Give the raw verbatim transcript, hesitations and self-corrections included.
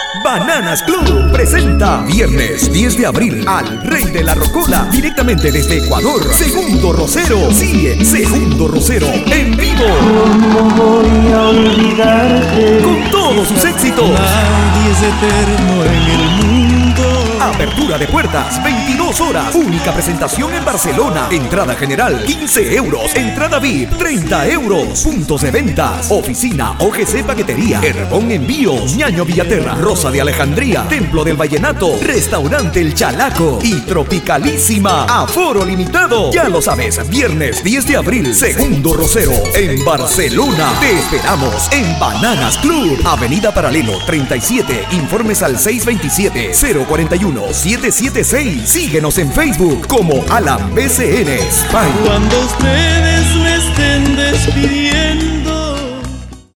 Bananas Club presenta viernes diez de abril al Rey de la Rocola directamente desde Ecuador. Segundo Rosero, sí, Segundo Rosero en vivo. ¿Cómo voy a olvidarte? Con todos sus éxitos. Nadie es eterno en el mundo. Apertura de puertas, veintidós horas. Única presentación en Barcelona. Entrada general, quince euros. Entrada V I P, treinta euros. Puntos de ventas: Oficina O G C Paquetería, Herbón Envíos, Ñaño Villaterra, Rosa de Alejandría, Templo del Vallenato, Restaurante El Chalaco y Tropicalísima. Aforo limitado. Ya lo sabes, viernes diez de abril, Segundo Rosero en Barcelona. Te esperamos en Bananas Club, Avenida Paralelo treinta y siete. Informes al seis veintisiete, cero cuarenta y uno, siete siete seis. Síguenos en Facebook como Alan B C N España. Cuando ustedes me estén despidiendo,